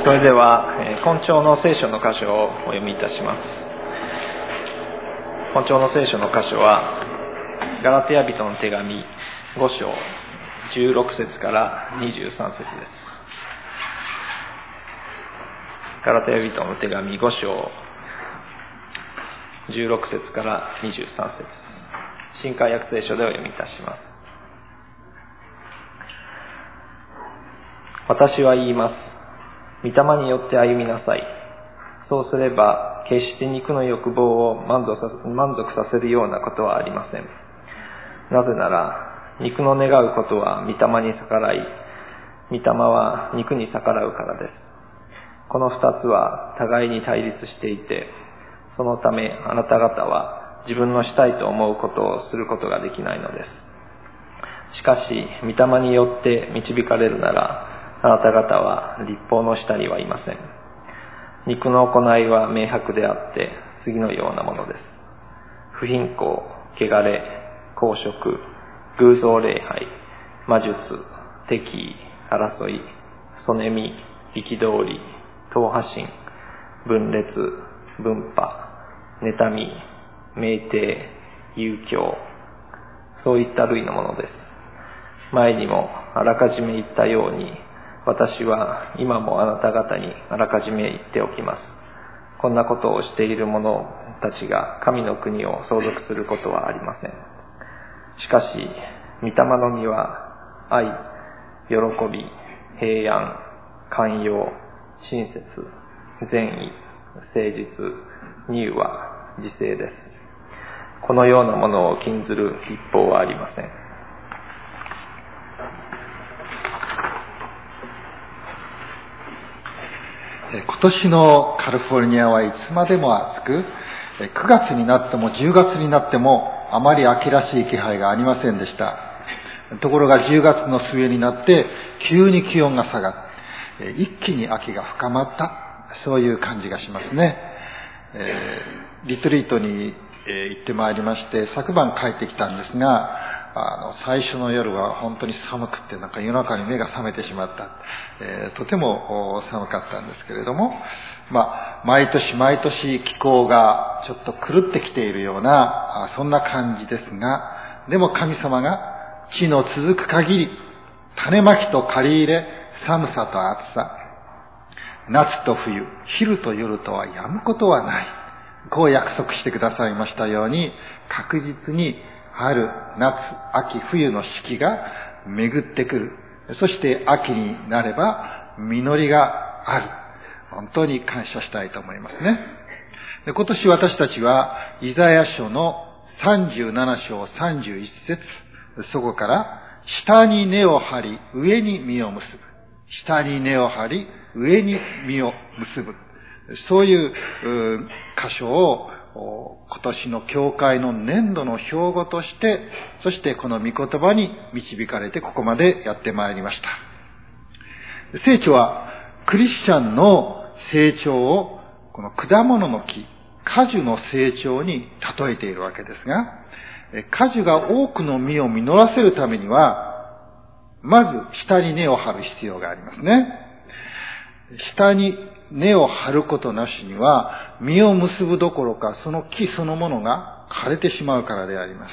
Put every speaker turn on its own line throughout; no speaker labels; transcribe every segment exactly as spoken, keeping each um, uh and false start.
それでは今朝の聖書の箇所をお読みいたします。今朝の聖書の箇所はガラテヤ人の手紙ご章じゅうろく節からにじゅうさん節です。ガラテヤ人の手紙ご章じゅうろく節からにじゅうさん節、新海訳聖書でお読みいたします。私は言います。御霊によって歩みなさい。そうすれば決して肉の欲望を満足させ、満足させるようなことはありません。なぜなら肉の願うことは御霊に逆らい、御霊は肉に逆らうからです。この二つは互いに対立していて、そのためあなた方は自分のしたいと思うことをすることができないのです。しかし御霊によって導かれるなら、あなた方は律法の下にはいません。肉の行いは明白であって次のようなものです。不貧困、汚れ、公職、偶像礼拝、魔術、敵意、争い、そねみ、憤り、党派心、分裂、分派、妬み、酩酊、遊興、そういった類のものです。前にもあらかじめ言ったように、私は今もあなた方にあらかじめ言っておきます。こんなことをしている者たちが神の国を相続することはありません。しかし、御霊の実は愛、喜び、平安、寛容、親切、善意、誠実、柔和、自制です。このようなものを禁ずる律法はありません。
今年のカリフォルニアはいつまでも暑く、くがつになってもじゅうがつになってもあまり秋らしい気配がありませんでした。ところがじゅうがつの末になって急に気温が下がって、一気に秋が深まった、そういう感じがしますね。えー、リトリートに行ってまいりまして、昨晩帰ってきたんですが、あの最初の夜は本当に寒くて、なんか夜中に目が覚めてしまった、えー、とても寒かったんですけれども、まあ毎年毎年気候がちょっと狂ってきているような、そんな感じですが、でも神様が地の続く限り、種まきと刈り入れ、寒さと暑さ、夏と冬、昼と夜とはやむことはない、こう約束してくださいましたように、確実に春、夏、秋、冬の四季が巡ってくる。そして秋になれば実りがある。本当に感謝したいと思いますね。で、今年私たちはイザヤ書のさんじゅうなな章さんじゅういち節、そこから下に根を張り上に実を結ぶ。下に根を張り上に実を結ぶ。そういう箇所を今年の教会の年度の標語として、そしてこの御言葉に導かれてここまでやってまいりました。聖書はクリスチャンの成長をこの果物の木、果樹の成長に例えているわけですが、果樹が多くの実を実らせるためには、まず下に根を張る必要がありますね。下に根を張ることなしには実を結ぶどころか、その木そのものが枯れてしまうからであります。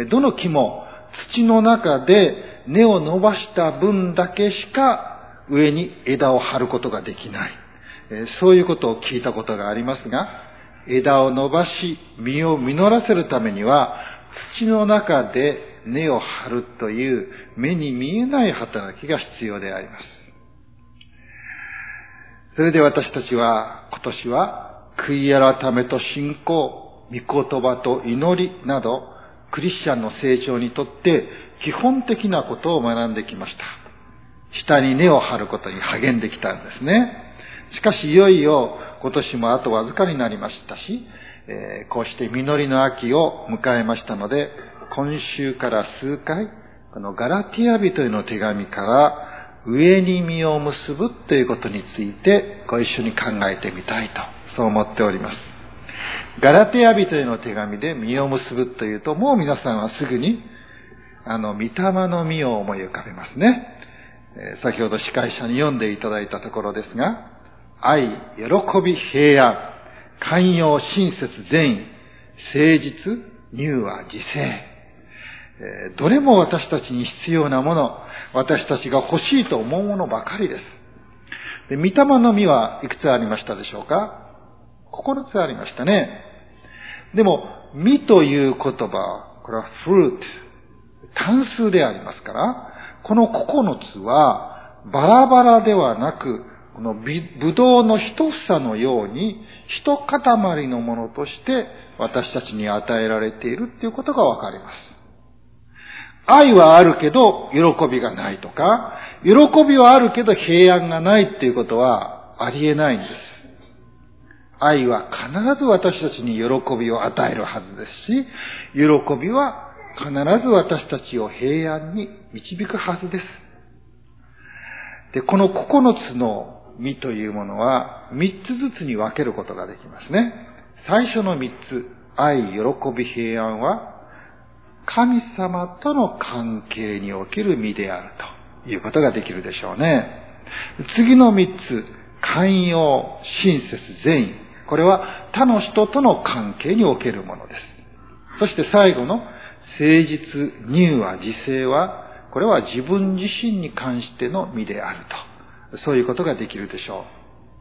どの木も土の中で根を伸ばした分だけしか上に枝を張ることができない、そういうことを聞いたことがありますが、枝を伸ばし実を実らせるためには土の中で根を張るという目に見えない働きが必要であります。それで私たちは今年は悔い改めと信仰、御言葉と祈りなどクリスチャンの成長にとって基本的なことを学んできました。下に根を張ることに励んできたんですね。しかしいよいよ今年もあとわずかになりましたし、えー、こうして実りの秋を迎えましたので、今週から数回このガラティア人への手紙から上に実を結ぶということについてご一緒に考えてみたいと、そう思っております。ガラテヤ人への手紙で実を結ぶというと、もう皆さんはすぐにあの御霊の実を思い浮かべますね。 先ほど司会者に読んでいただいたところですが、愛、喜び、平安、寛容、親切、善意、誠実、柔和、自制。どれも私たちに必要なもの、私たちが欲しいと思うものばかりです。で、御霊の実はいくつありましたでしょうか？ここのつありましたね。でも、実という言葉、これは fruit、単数でありますから、このここのつはバラバラではなく、このぶどうの一房のように一塊のものとして私たちに与えられているっていうことがわかります。愛はあるけど喜びがないとか、喜びはあるけど平安がないっていうことはありえないんです。愛は必ず私たちに喜びを与えるはずですし、喜びは必ず私たちを平安に導くはずです。で、この九つの実というものは三つずつに分けることができますね。最初の三つ、愛、喜び、平安は神様との関係における実であるということができるでしょうね。次の三つ、寛容、親切、善意。これは他の人との関係におけるものです。そして最後の誠実、柔和、自制は、これは自分自身に関しての実であると。そういうことができるでしょう。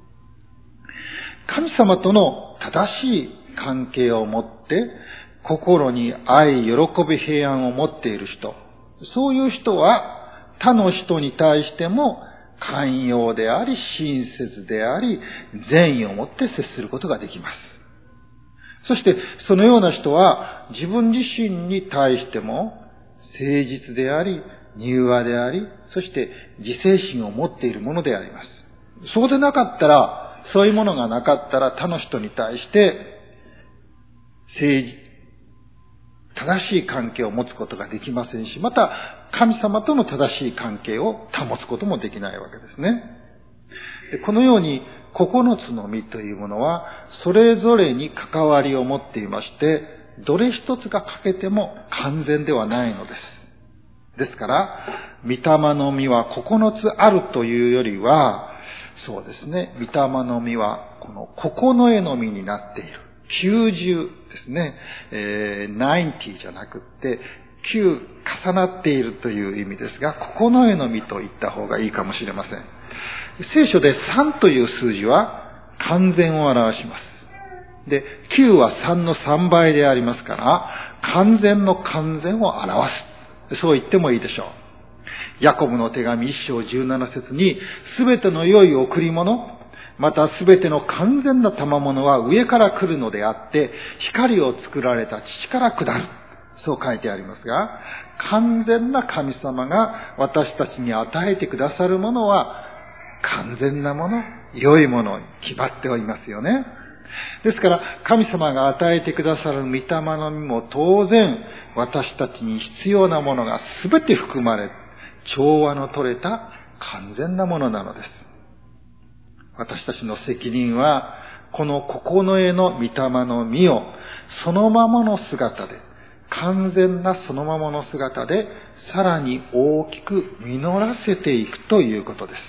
神様との正しい関係を持って、心に愛、喜び、平安を持っている人。そういう人は他の人に対しても寛容であり、親切であり、善意を持って接することができます。そしてそのような人は自分自身に対しても誠実であり、柔和であり、そして自制心を持っているものであります。そうでなかったら、そういうものがなかったら他の人に対して誠実、正しい関係を持つことができませんし、また神様との正しい関係を保つこともできないわけですね。で、このように九つの実というものはそれぞれに関わりを持っていまして、どれ一つが欠けても完全ではないのです。ですから、御霊の実は九つあるというよりは、そうですね、御霊の実はこの九重の実になっている。九十ですね、えー、ナインティじゃなくって九重なっているという意味ですが、九重の実と言った方がいいかもしれません。聖書で三という数字は完全を表します。で、九は三の三倍でありますから、完全の完全を表す。そう言ってもいいでしょう。ヤコブの手紙一章十七節に、すべての良い贈り物、またすべての完全な賜物は上から来るのであって、光を作られた父から下る。そう書いてありますが、完全な神様が私たちに与えてくださるものは、完全なもの、良いものに決まっておりますよね。ですから、神様が与えてくださる御霊の実も当然、私たちに必要なものが全て含まれ、調和の取れた完全なものなのです。私たちの責任は、この九重の御霊の実をそのままの姿で、完全なそのままの姿で、さらに大きく実らせていくということです。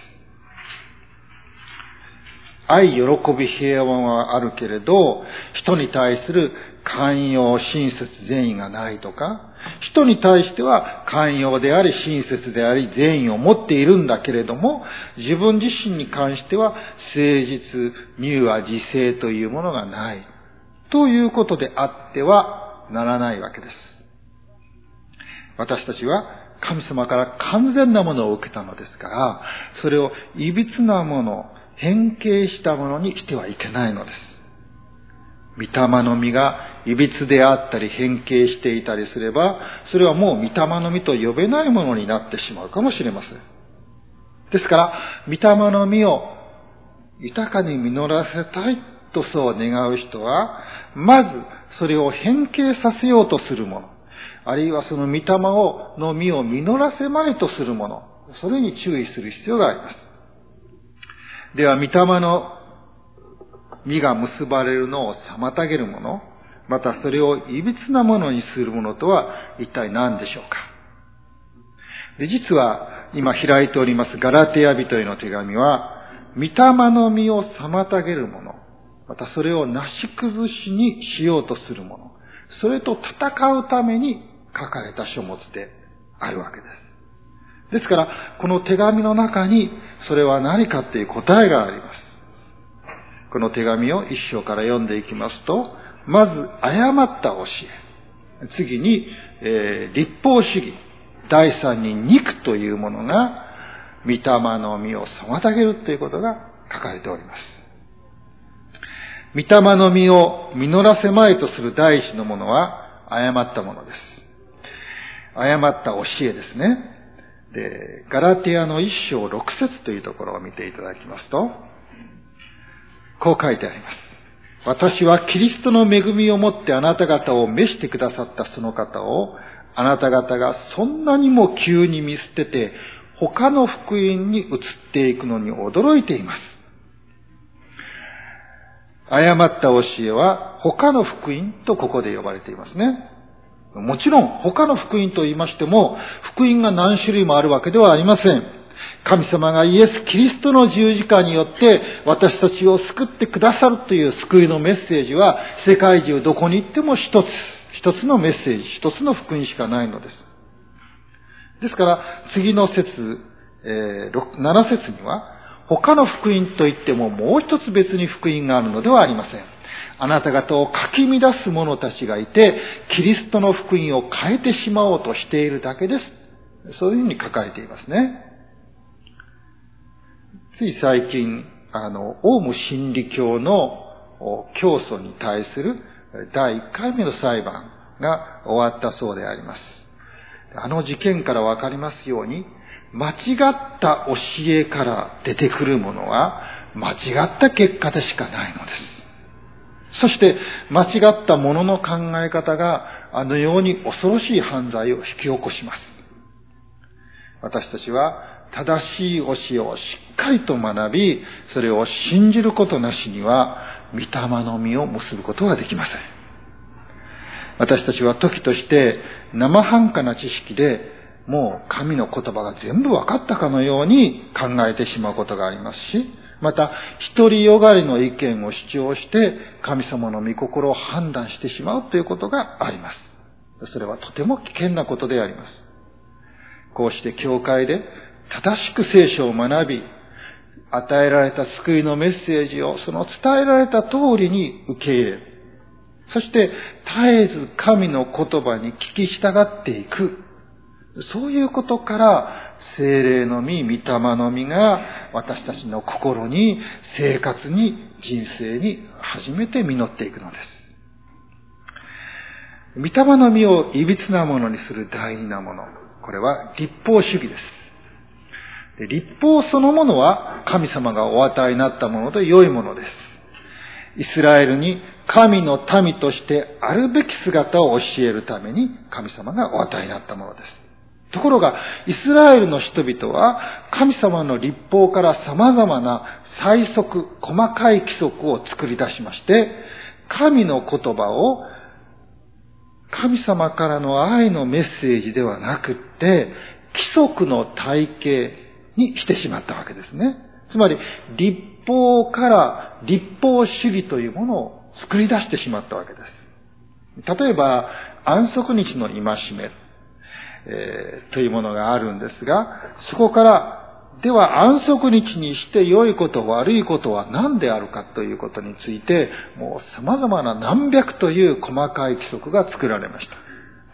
愛、喜び、平安はあるけれど、人に対する寛容、親切、善意がないとか、人に対しては寛容であり、親切であり、善意を持っているんだけれども、自分自身に関しては誠実、柔和、自制というものがない。ということであってはならないわけです。私たちは神様から完全なものを受けたのですから、それをいびつなもの、変形したものにしてはいけないのです。御霊の実がいびつであったり変形していたりすれば、それはもう御霊の実と呼べないものになってしまうかもしれません。ですから、御霊の実を豊かに実らせたいとそう願う人は、まずそれを変形させようとするもの、あるいはその御霊をの実を実らせまいとするもの、それに注意する必要があります。では、御霊の実が結ばれるのを妨げるもの、またそれをいびつなものにするものとは一体何でしょうか。で、実は今開いておりますガラテヤ人への手紙は、御霊の実を妨げるもの、またそれをなし崩しにしようとするもの、それと戦うために書かれた書物であるわけです。ですから、この手紙の中にそれは何かという答えがあります。この手紙を一章から読んでいきますと、まず誤った教え、次に、えー、立法主義、第三に肉というものが御霊の実を妨げるということが書かれております。御霊の実を実らせまいとする第一のものは誤ったものです。誤った教えですね。で、ガラテヤの一章六節というところを見ていただきますと、こう書いてあります。私はキリストの恵みをもってあなた方を召してくださったその方を、あなた方がそんなにも急に見捨てて、他の福音に移っていくのに驚いています。誤った教えは他の福音とここで呼ばれていますね。もちろん他の福音と言いましても、福音が何種類もあるわけではありません。神様がイエス・キリストの十字架によって私たちを救ってくださるという救いのメッセージは、世界中どこに行っても一つ、一つのメッセージ、一つの福音しかないのです。ですから次の節、えー、なな節には、他の福音といってももう一つ別に福音があるのではありません。あなた方をかき乱す者たちがいて、キリストの福音を変えてしまおうとしているだけです。そういうふうに書かれていますね。つい最近、あの、オウム真理教の教祖に対するだいいっかいめの裁判が終わったそうであります。あの事件からわかりますように、間違った教えから出てくるものは間違った結果でしかないのです。そして間違ったものの考え方があのように恐ろしい犯罪を引き起こします。私たちは正しい教えをしっかりと学び、それを信じることなしには御霊の実を結ぶことはできません。私たちは時として生半可な知識でもう神の言葉が全部分かったかのように考えてしまうことがありますし、また独りよがりの意見を主張して神様の御心を判断してしまうということがあります。それはとても危険なことであります。こうして教会で正しく聖書を学び、与えられた救いのメッセージをその伝えられた通りに受け入れる。そして絶えず神の言葉に聞き従っていく。そういうことから聖霊の実、御霊の実が私たちの心に、生活に、人生に初めて実っていくのです。御霊の実をいびつなものにする大事なもの。これは立法主義です。で、立法そのものは神様がお与えになったもので良いものです。イスラエルに神の民としてあるべき姿を教えるために神様がお与えになったものです。ところが、イスラエルの人々は神様の立法から様々な細則、細かい規則を作り出しまして、神の言葉を神様からの愛のメッセージではなくって、規則の体系にしてしまったわけですね。つまり、立法から立法主義というものを作り出してしまったわけです。例えば、安息日の戒め、えー、というものがあるんですが、そこから、では安息日にして良いこと悪いことは何であるかということについて、もう様々な何百という細かい規則が作られました。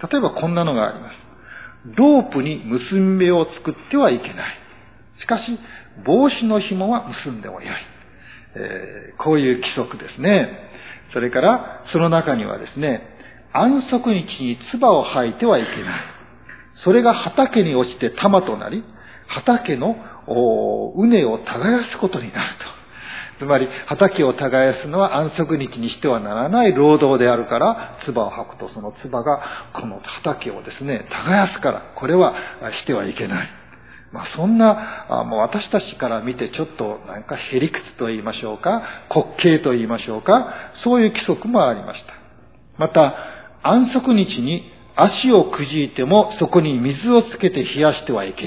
例えばこんなのがあります。ロープに結び目を作ってはいけない。しかし、帽子の紐は結んでもよい。えー、こういう規則ですね。それから、その中にはですね、安息日に唾を吐いてはいけない。それが畑に落ちて玉となり、畑の畝を耕すことになると。つまり、畑を耕すのは安息日にしてはならない労働であるから、唾を吐くとその唾がこの畑をですね、耕すから、これはしてはいけない。まあそんな、もう私たちから見てちょっとなんかへりくつと言いましょうか、滑稽と言いましょうか、そういう規則もありました。また、安息日に足をくじいてもそこに水をつけて冷やしてはいけない。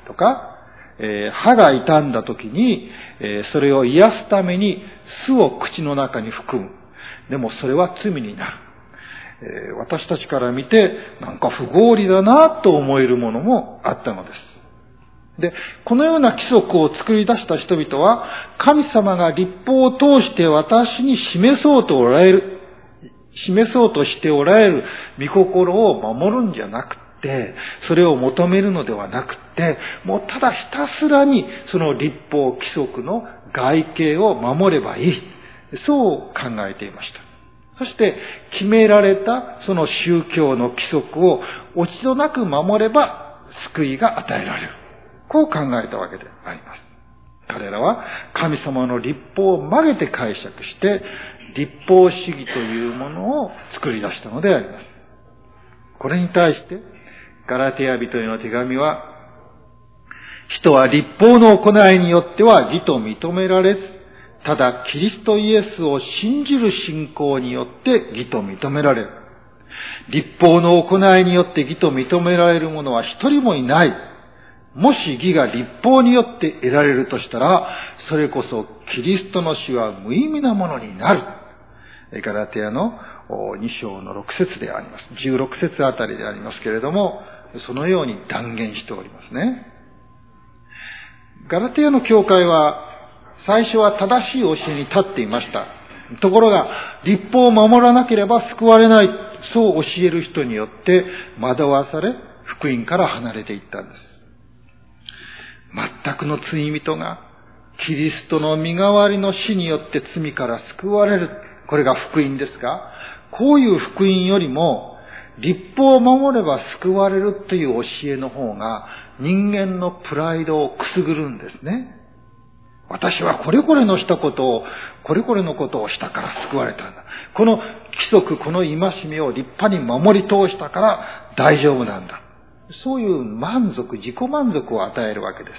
とか、えー、歯が傷んだ時に、えー、それを癒すために酢を口の中に含む。でもそれは罪になる。えー、私たちから見てなんか不合理だなと思えるものもあったのです。で、このような規則を作り出した人々は、神様が律法を通して私に示そうとおられる、示そうとしておられる御心を守るんじゃなくて、それを求めるのではなくて、もうただひたすらにその律法規則の外形を守ればいい。そう考えていました。そして決められたその宗教の規則を落ち度なく守れば救いが与えられる。こう考えたわけであります。彼らは神様の律法を曲げて解釈して、律法主義というものを作り出したのであります。これに対して、ガラテヤ人への手紙は、人は律法の行いによっては義と認められず、ただキリストイエスを信じる信仰によって義と認められる。律法の行いによって義と認められる者は一人もいない。もし義が律法によって得られるとしたら、それこそキリストの死は無意味なものになる。ガラテヤのに章のろく節であります。じゅうろく節あたりでありますけれども、そのように断言しておりますね。ガラテヤの教会は、最初は正しい教えに立っていました。ところが、律法を守らなければ救われない、そう教える人によって惑わされ、福音から離れていったんです。全くの罪人が、キリストの身代わりの死によって罪から救われる。これが福音ですが、こういう福音よりも、律法を守れば救われるという教えの方が、人間のプライドをくすぐるんですね。私はこれこれのしたことを、これこれのことをしたから救われたんだ。この規則、この戒めを立派に守り通したから大丈夫なんだ。そういう満足、自己満足を与えるわけです。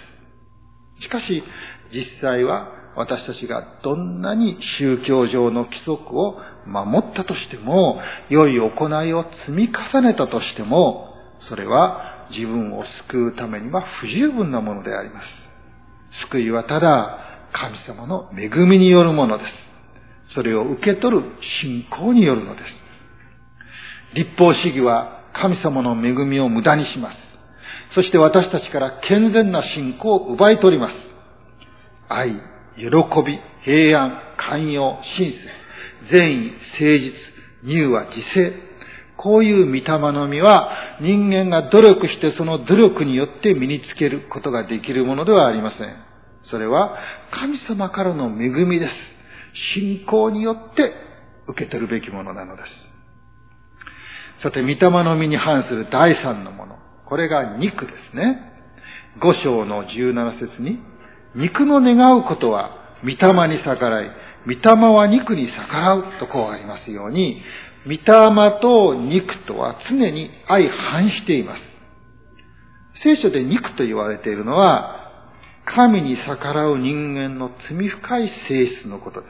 しかし、実際は私たちがどんなに宗教上の規則を守ったとしても、良い行いを積み重ねたとしても、それは自分を救うためには不十分なものであります。救いはただ神様の恵みによるものです。それを受け取る信仰によるのです。律法主義は神様の恵みを無駄にします。そして私たちから健全な信仰を奪い取ります。愛、喜び、平安、寛容、親切、善意、誠実、柔和、自制。こういう御霊の実は人間が努力してその努力によって身につけることができるものではありません。それは神様からの恵みです。信仰によって受け取るべきものなのです。さて、御霊の実に反する第三のもの。これが肉ですね。ご章のじゅうなな節に、肉の願うことは御霊に逆らい、御霊は肉に逆らうとこうありますように、御霊と肉とは常に相反しています。聖書で肉と言われているのは、神に逆らう人間の罪深い性質のことです。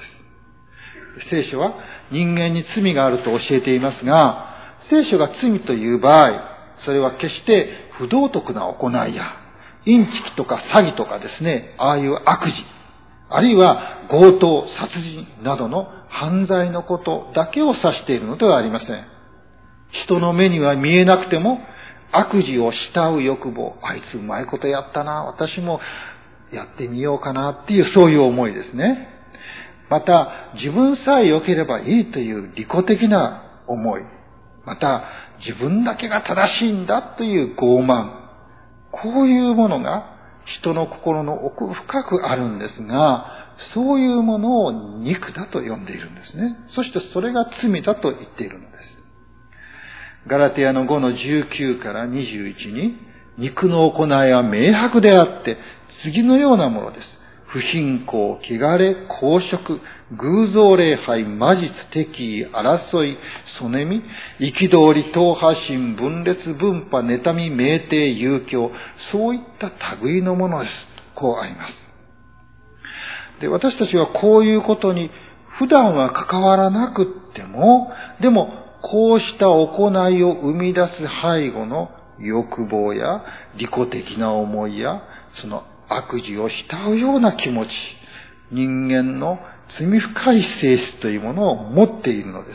聖書は人間に罪があると教えていますが、聖書が罪という場合、それは決して不道徳な行いや、インチキとか詐欺とかですね、ああいう悪事、あるいは強盗、殺人などの犯罪のことだけを指しているのではありません。人の目には見えなくても、悪事を慕う欲望、あいつうまいことやったな、私もやってみようかなっていう、そういう思いですね。また、自分さえ良ければいいという利己的な思い。また、自分だけが正しいんだという傲慢。こういうものが人の心の奥深くあるんですが、そういうものを肉だと呼んでいるんですね。そしてそれが罪だと言っているのです。ガラテヤのごのじゅうきゅうからにじゅういちに、肉の行いは明白であって、次のようなものです。不貧困、汚れ、公職、偶像礼拝、魔術、敵意、争い、そねみ、憤り、党派心、分裂、分派、妬み、酩酊、遊興、そういった類のものです。こうあります。で、私たちはこういうことに普段は関わらなくっても、でもこうした行いを生み出す背後の欲望や利己的な思いやその悪事を慕うような気持ち、人間の罪深い性質というものを持っているのです。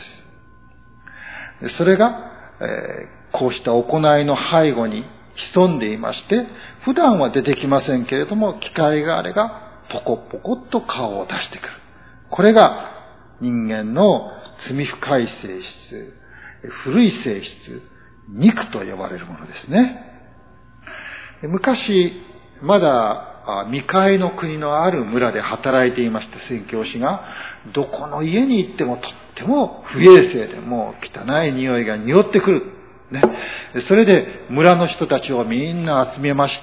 それが、えー、こうした行いの背後に潜んでいまして、普段は出てきませんけれども、機会があればポコポコっと顔を出してくる。これが人間の罪深い性質、古い性質、肉と呼ばれるものですね。昔、まだ未開の国のある村で働いていました宣教師が、どこの家に行ってもとっても不衛生でもう汚い匂いが匂ってくる。ね。それで村の人たちをみんな集めまして、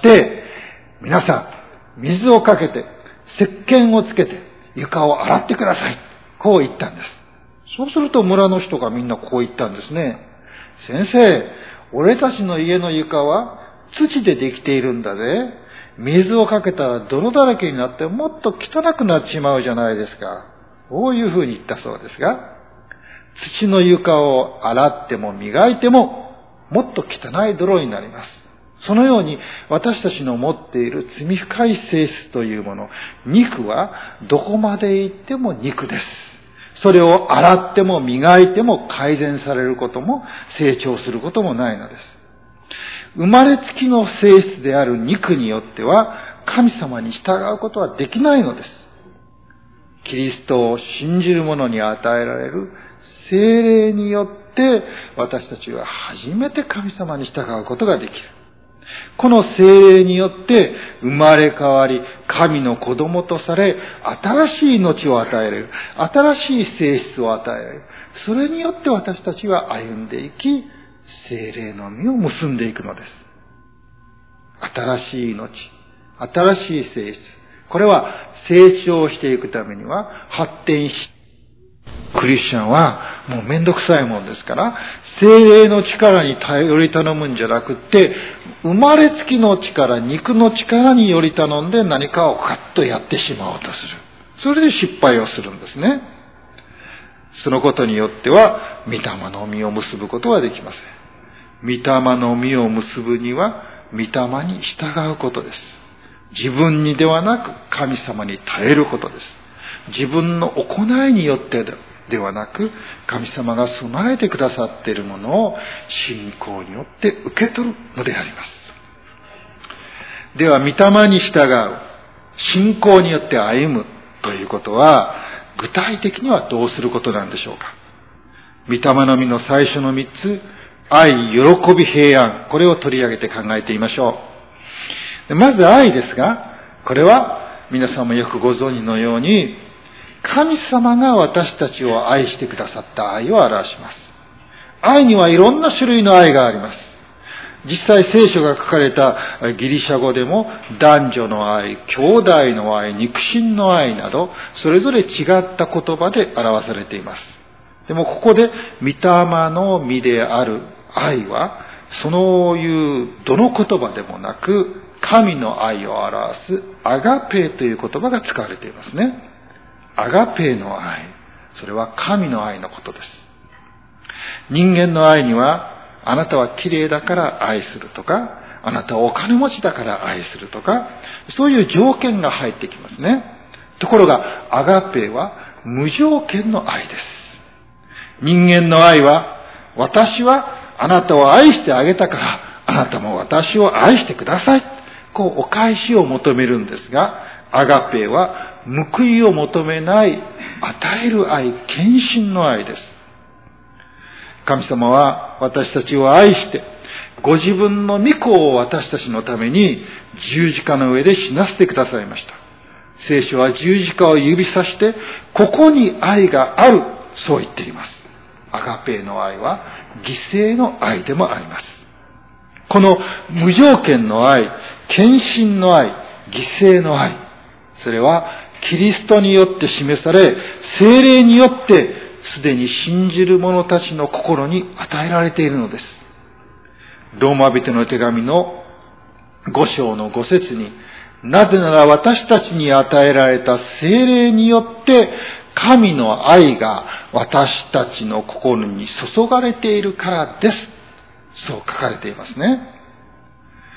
皆さん、水をかけて、石鹸をつけて、床を洗ってください。こう言ったんです。そうすると村の人がみんなこう言ったんですね。先生、俺たちの家の床は土でできているんだぜ。水をかけたら泥だらけになってもっと汚くなっちまうじゃないですか。こういうふうに言ったそうですが、土の床を洗っても磨いてももっと汚い泥になります。そのように私たちの持っている罪深い性質というもの、肉はどこまで行っても肉です。それを洗っても磨いても改善されることも成長することもないのです。生まれつきの性質である肉によっては神様に従うことはできないのです。キリストを信じる者に与えられる聖霊によって私たちは初めて神様に従うことができる。この聖霊によって生まれ変わり神の子供とされ、新しい命を与えられる、新しい性質を与えられる。それによって私たちは歩んでいき、聖霊の実を結んでいくのです。新しい命、新しい性質。これは成長していくためには発展し、クリスチャンはもうめんどくさいもんですから、聖霊の力に頼り頼むんじゃなくって、生まれつきの力、肉の力により頼んで何かをガッとやってしまおうとする。それで失敗をするんですね。そのことによっては、御霊の実を結ぶことはできません。御霊の実を結ぶには、御霊に従うことです。自分にではなく神様に耐えることです。自分の行いによってではなく、神様が備えてくださっているものを信仰によって受け取るのであります。では、御霊に従う、信仰によって歩むということは、具体的にはどうすることなんでしょうか。御霊の実の最初の三つ、愛、喜び、平安、これを取り上げて考えてみましょう。まず愛ですが、これは皆さんもよくご存知のように、神様が私たちを愛してくださった愛を表します。愛にはいろんな種類の愛があります。実際聖書が書かれたギリシャ語でも男女の愛、兄弟の愛、肉親の愛などそれぞれ違った言葉で表されています。でもここで御霊の実である愛はそういうどの言葉でもなく神の愛を表すアガペーという言葉が使われていますね。アガペーの愛、それは神の愛のことです。人間の愛にはあなたは綺麗だから愛するとか、あなたはお金持ちだから愛するとか、そういう条件が入ってきますね。ところが、アガペーは無条件の愛です。人間の愛は、私はあなたを愛してあげたから、あなたも私を愛してください。こうお返しを求めるんですが、アガペーは報いを求めない、与える愛、献身の愛です。神様は私たちを愛して、ご自分の御子を私たちのために十字架の上で死なせてくださいました。聖書は十字架を指さして、ここに愛がある、そう言っています。アガペーの愛は犠牲の愛でもあります。この無条件の愛、献身の愛、犠牲の愛、それはキリストによって示され、聖霊によってすでに信じる者たちの心に与えられているのです。ローマ人の手紙のご章のご節に、なぜなら私たちに与えられた聖霊によって神の愛が私たちの心に注がれているからです。そう書かれていますね。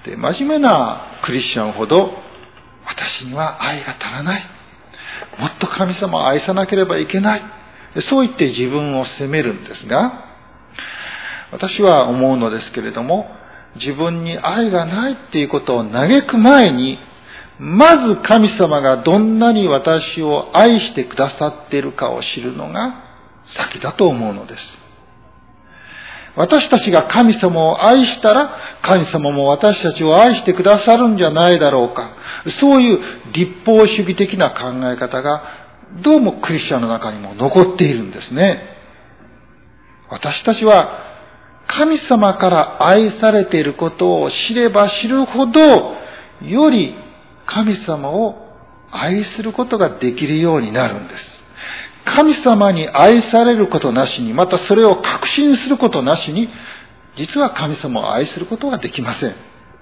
で、真面目なクリスチャンほど、私には愛が足らない。もっと神様を愛さなければいけない。そう言って自分を責めるんですが、私は思うのですけれども、自分に愛がないっていうことを嘆く前に、まず神様がどんなに私を愛してくださっているかを知るのが先だと思うのです。私たちが神様を愛したら、神様も私たちを愛してくださるんじゃないだろうか。そういう立法主義的な考え方が、どうもクリスチャンの中にも残っているんですね。私たちは、神様から愛されていることを知れば知るほど、より神様を愛することができるようになるんです。神様に愛されることなしに、またそれを確信することなしに、実は神様を愛することができません。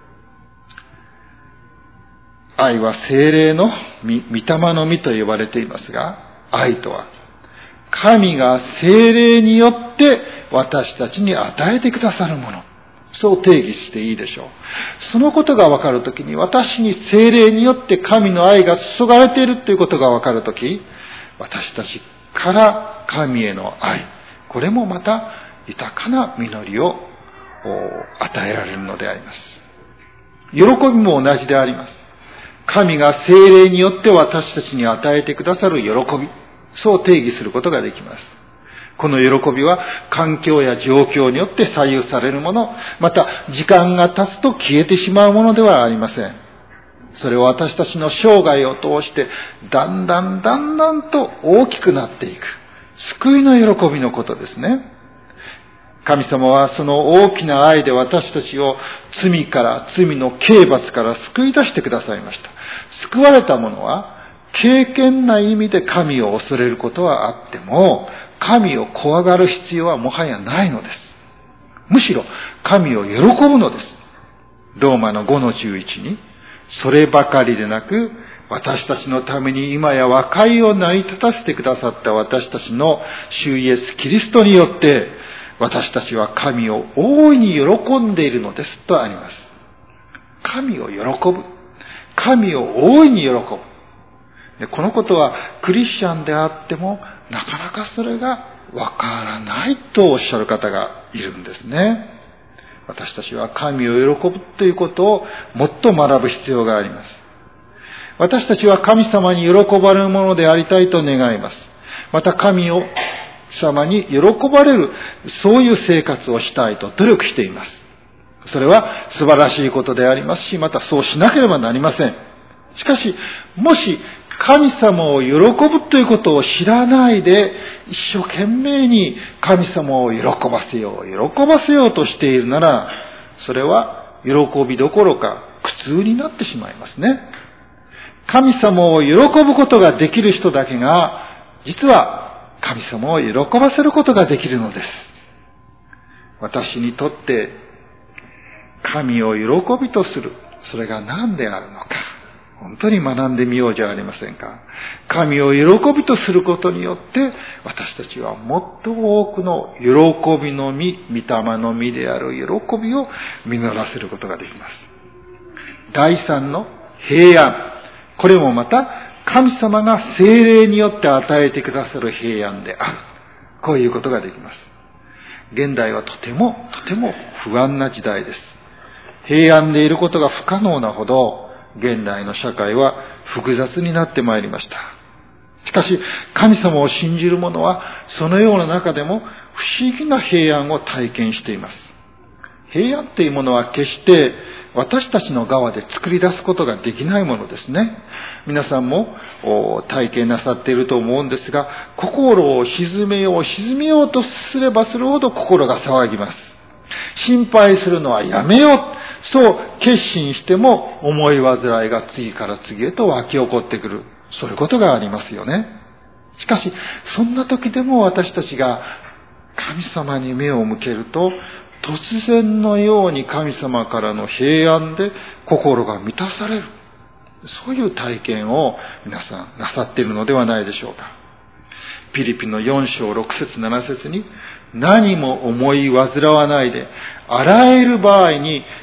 愛は聖霊の御霊の実と呼ばれていますが、愛とは神が聖霊によって私たちに与えてくださるもの。そう定義していいでしょう。そのことが分かるときに、私に聖霊によって神の愛が注がれているということが分かるとき、私たちから神への愛、これもまた豊かな実りを与えられるのであります。喜びも同じであります。神が聖霊によって私たちに与えてくださる喜び、そう定義することができます。この喜びは環境や状況によって左右されるもの、また時間が経つと消えてしまうものではありません。それを私たちの生涯を通してだんだんだんだんと大きくなっていく救いの喜びのことですね。神様はその大きな愛で私たちを罪から罪の刑罰から救い出してくださいました。救われた者は敬虔な意味で神を恐れることはあっても、神を怖がる必要はもはやないのです。むしろ神を喜ぶのです。ローマのごのじゅういちに、そればかりでなく、私たちのために今や和解を成り立たせてくださった私たちの主イエスキリストによって、私たちは神を大いに喜んでいるのですとあります。神を喜ぶ。神を大いに喜ぶ。このことはクリスチャンであってもなかなかそれがわからないとおっしゃる方がいるんですね。私たちは神を喜ぶということをもっと学ぶ必要があります。私たちは神様に喜ばれるものでありたいと願います。また神を様に喜ばれる、そういう生活をしたいと努力しています。それは素晴らしいことでありますし、またそうしなければなりません。しかし、もし神様を喜ぶということを知らないで、一生懸命に神様を喜ばせよう、喜ばせようとしているなら、それは喜びどころか苦痛になってしまいますね。神様を喜ぶことができる人だけが、実は神様を喜ばせることができるのです。私にとって神を喜びとする、それが何であるのか、本当に学んでみようじゃありませんか。神を喜びとすることによって、私たちはもっと多くの喜びの実、御霊の実である喜びを実らせることができます。第三の平安。これもまた神様が聖霊によって与えてくださる平安である。こういうことができます。現代はとてもとても不安な時代です。平安でいることが不可能なほど、現代の社会は複雑になってまいりました。しかし、神様を信じる者は、そのような中でも不思議な平安を体験しています。平安というものは決して私たちの側で作り出すことができないものですね。皆さんも体験なさっていると思うんですが、心を沈めよう、沈めようとすればするほど心が騒ぎます。心配するのはやめよう。そう決心しても思い煩いが次から次へと湧き起こってくる。そういうことがありますよね。しかし、そんな時でも私たちが神様に目を向けると、突然のように神様からの平安で心が満たされる。そういう体験を皆さんなさっているのではないでしょうか。ピリピのよん章ろく節なな節に、何も思い煩わないで、あらゆる場合に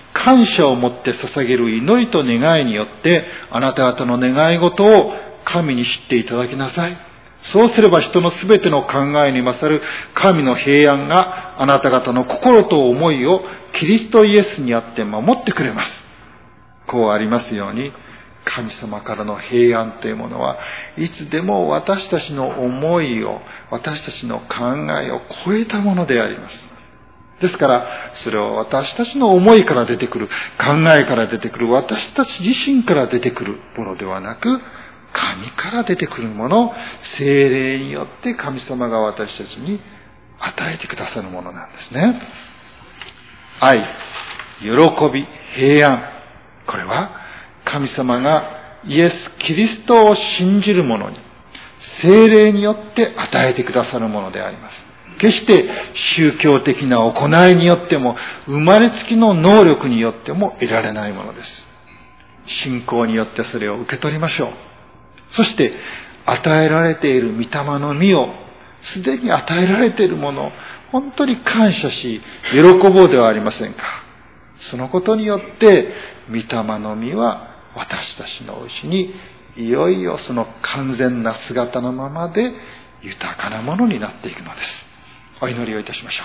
感謝を持って捧げる祈りと願いによって、あなた方の願い事を神に知っていただきなさい。そうすれば人のすべての考えに勝る神の平安があなた方の心と思いをキリストイエスにあって守ってくれます。こうありますように、神様からの平安というものはいつでも私たちの思いを、私たちの考えを超えたものであります。ですから、それは私たちの思いから出てくる、考えから出てくる、私たち自身から出てくるものではなく、神から出てくるもの、聖霊によって神様が私たちに与えてくださるものなんですね。愛、喜び、平安。これは神様がイエス・キリストを信じる者に聖霊によって与えてくださるものであります。決して宗教的な行いによっても、生まれつきの能力によっても得られないものです。信仰によってそれを受け取りましょう。そして与えられている御霊の実を、すでに与えられているものを本当に感謝し喜ぼうではありませんか。そのことによって御霊の実は私たちのうちにいよいよその完全な姿のままで豊かなものになっていくのです。お祈りをいたしましょう。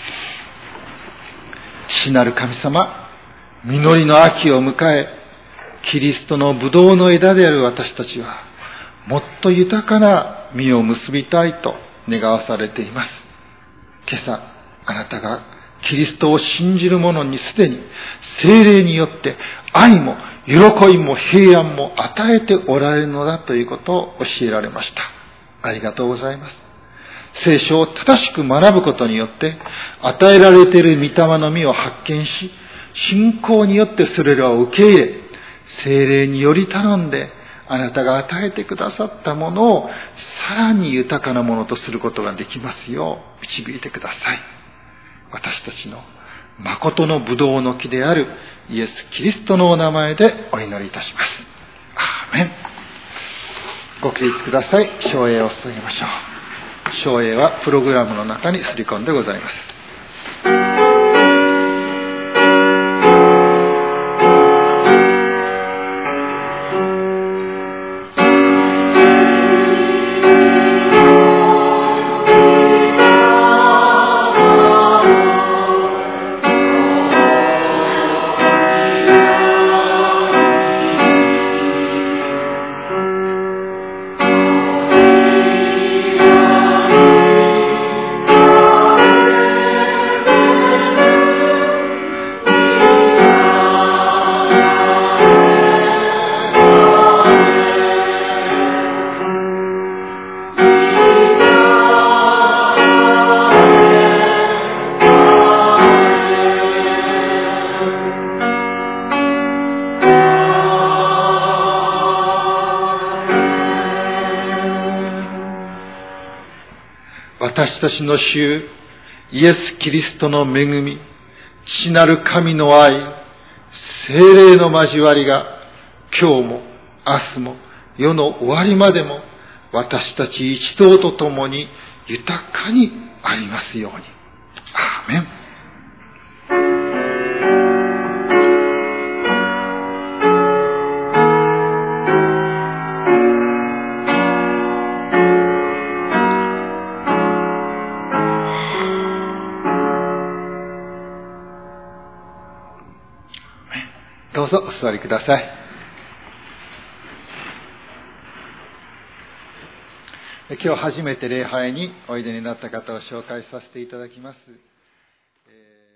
父なる神様、実りの秋を迎え、キリストのブドウの枝である私たちはもっと豊かな実を結びたいと願わされています。今朝あなたがキリストを信じる者にすでに聖霊によって愛も喜びも平安も与えておられるのだということを教えられました。ありがとうございます。聖書を正しく学ぶことによって与えられている御霊の実を発見し、信仰によってそれらを受け入れ、聖霊により頼んであなたが与えてくださったものをさらに豊かなものとすることができますよう導いてください。私たちの誠のブドウの木であるイエス・キリストのお名前でお祈りいたします。アーメン。ご起立ください。唱詠を捧げましょう。唱詠はプログラムの中にすり込んでございます。私たちの主イエス・キリストの恵み、父なる神の愛、聖霊の交わりが今日も明日も世の終わりまでも私たち一同と共に豊かにありますように。アーメン。どうぞお座りください。今日初めて礼拝においでになった方を紹介させていただきます。えー